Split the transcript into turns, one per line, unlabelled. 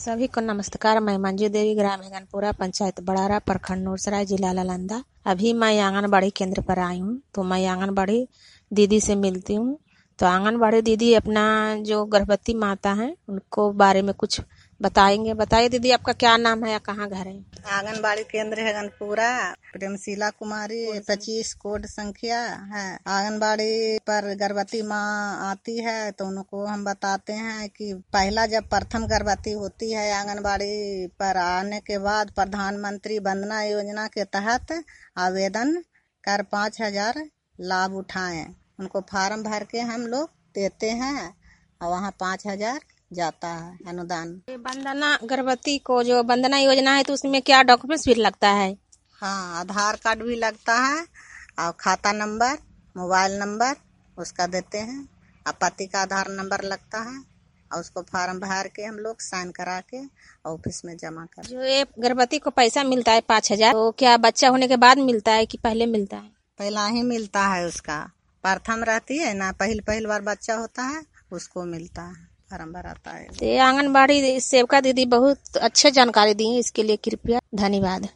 सभी को नमस्कार। मैं मंजू देवी, ग्राम हेगनपुरा, पंचायत बड़ारा, प्रखंड नूरसराय, जिला नालंदा। अभी मैं आंगनबाड़ी केंद्र पर आई हूँ, तो मैं आंगनबाड़ी दीदी से मिलती हूँ। तो आंगनबाड़ी दीदी अपना जो गर्भवती माता है उनको बारे में कुछ बताएंगे। बताइए दीदी, आपका क्या नाम है या कहाँ घर है?
आंगनबाड़ी केंद्र हेगनपुरा, प्रेमशीला कुमारी, 25 कोड संख्या है। आंगनबाड़ी पर गर्भवती माँ आती है तो उनको हम बताते हैं कि पहला जब प्रथम गर्भवती होती है, आंगनबाड़ी पर आने के बाद प्रधानमंत्री वंदना योजना के तहत आवेदन कर 5,000 लाभ उठाएं। उनको फार्म भर के हम लोग देते हैं और वहाँ 5,000 जाता है अनुदान।
वंदना गर्भवती को जो वंदना योजना है तो उसमें क्या डॉक्यूमेंट्स भी लगता है?
हाँ, आधार कार्ड भी लगता है और खाता नंबर, मोबाइल नंबर उसका देते हैं और पति का आधार नंबर लगता है और उसको फार्म भर के हम लोग साइन करा के ऑफिस में जमा कर।
जो ये गर्भवती को पैसा मिलता है 5,000, तो क्या बच्चा होने के बाद मिलता है कि पहले मिलता है?
पहला ही मिलता है, उसका प्रथम रहती है ना, पहली बार बच्चा होता है उसको मिलता है, फार्म भराता है।
तो आंगनबाड़ी सेविका दीदी बहुत अच्छे जानकारी दी है, इसके लिए कृपया धन्यवाद।